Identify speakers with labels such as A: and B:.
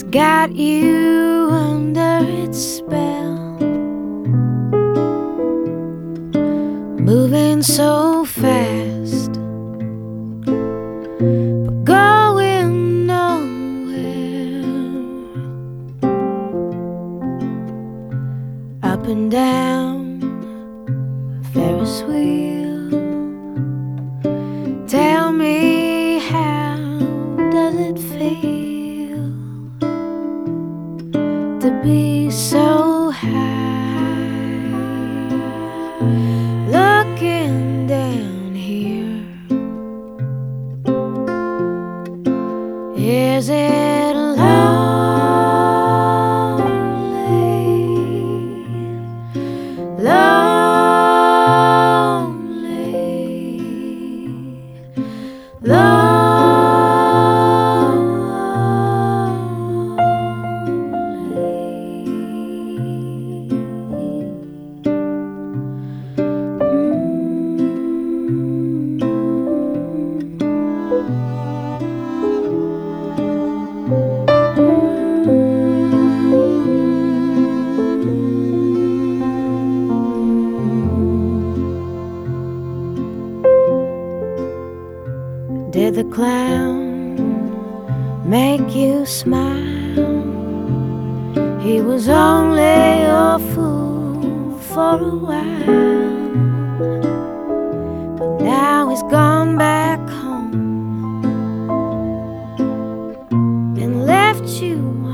A: got you under its spell, moving so fast, but going nowhere. Up and down a Ferris wheel. Tell me, how does it feel to be so high, looking down here? Is it lonely, lonely? Did the clown make you smile? He was only a fool for a while, but now he's gone back home and left you